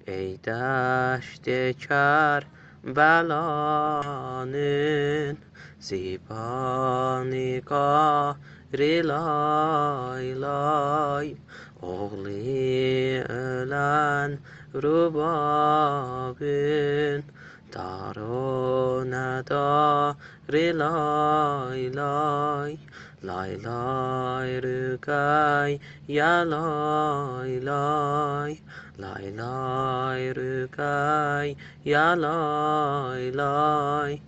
ey deşte Kerbelanın zibani gari lay lay. Oğlu ölen rubabın darona dari lay lay. Lay lay rügay ya lay lay. Lay lay rügay ya lay lay.